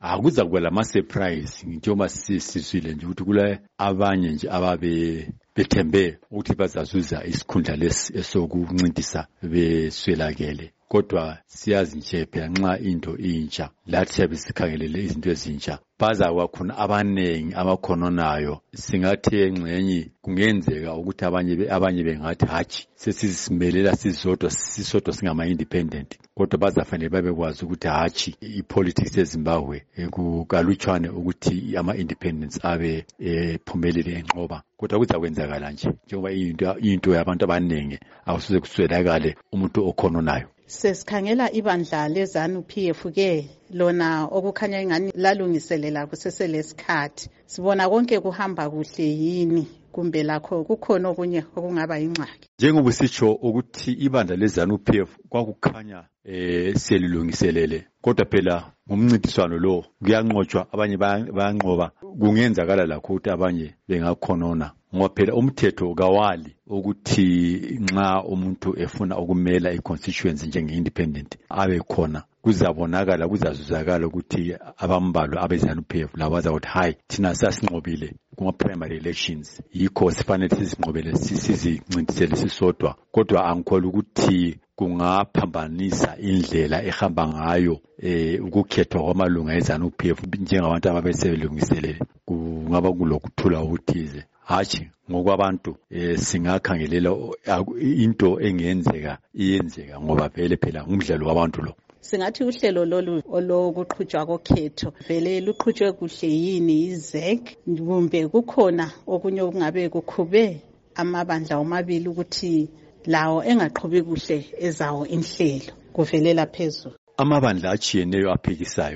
akuza kuba lama surprise njengoba sisizwile nje ukuthi kule abanye nje ababe bethembe ukuthi bazazuza isikhundla lesi esokuncintisa beswelakele. Kodwa siyazi nje phela nxa into intsha lathi siyabe sikhangelele izinto ezintsha baza kwakhona abanengi abakhononayo. Singathi engxenye kungenzeka ukuthi abanye bengathi hatshi sesisimelela sisodwa singama independent, kodwa bazafanele babekwazi ukuthi hatshi ipolitics eZimbabwe kukalutshwane ukuthi ama independents abe phumelele enqoba. Kodwa kuzakwenzakala nje njengoba into yabantu abanengi akusuze kuswelakale umuntu okhononayo. Sesikhangela ibandla leZANU-PF ke lona okukhanya ingani lalungiselela kuseselesikhathi. Sibona konke kuhamba kuhle yini kumbe lakho kukhona okunye okungaba ingxaki? Njengoba sitsho ukuthi ibandla leZANU-PF kwakukhanya selilungiselele, kodwa phela ngomncintiswano lo kuyanqotshwa, abanye bayanqoba, kungenzakala lakho ukuthi abanye bengakhonona. Ngoba phela umthetho kawali ukuthi nxa umuntu efuna ukumela i-constituency njenge-independent abe khona. Kuzabonakala, kuzazuzakala ukuthi abambalwa abeZANU-PF labo bazakuthi hayi thina sasinqobile kuma-primary elections, yikho sifanele sizinqobele sizincintisele sisodwa. Kodwa angikholwa ukuthi kungaphambanisa indlela ehamba ngayo ukukhethwa kwamalunga eZANU-PF njengabantu ababesebelungiselele. Kungaba kulokuthula okuthize. Hatshi ngokwabantu singakhangelela into engenzeka iyenzeka ngoba vele phela ngumdlalo wabantu lo. Singathi uhlelo lolu olokuqhutshwa kokhetho vele luqhutshwe kuhle yini iZEC kumbe kukhona okunye okungabe kukhube amabandla omabili ukuthi lawo engaqhubi kuhle ezawo inhlelo kuvelela phezulu? Amabandla achiyeneyo aphikisayo,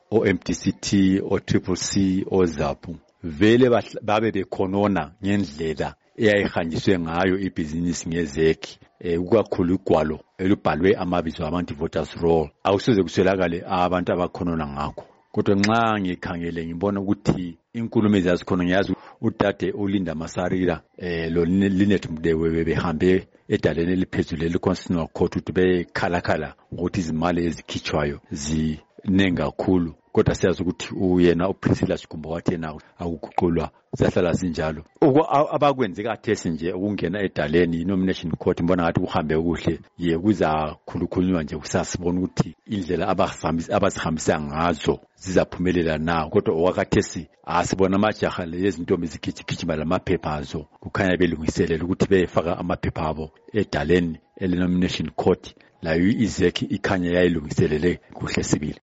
o-MDCT, o-CCC, o-ZAPU vele babe bekhonona ngendlela eyayihanjiswe ngayo ibhizinisi ngeZEC. Kukakhulu igwalo elubhalwe amabizo abantu voters roll akusoze kuswelakale abantu abakhonona ngakho. Kodwa nxa ngikhangele ngibona ukuthi inkulumo ezazikhona, ngiyazi udade uLinda Masarira lo Linet Mdewe behambe edaleni eliphezulu le-Constitutional Court ukuthi bekhalakhala ngokuthi izimali ezikhitshwayo zinengi kakhulu. Kodwa siyazi ukuthi uyena uPriscilla Sikumba wathi yena akuguqulwa, siyahlala sinjalo. Abakwenze kathesi nje ukungena edaleni i-nomination court mbona ngathi kuhambe kuhle, kuza khulukhulunywa nje kusasibona ukuthi indlela abazihambisa ngazo zizaphumelela na. Kodwa okwakathesi asibona amajaha lezintombi zigijima lamaphepha azo, kukhanya belungiselela ukuthi befaka amaphepha abo edaleni ele-nomination court. Layo iZEC ikhanya yayilungiselele kuhle sibili.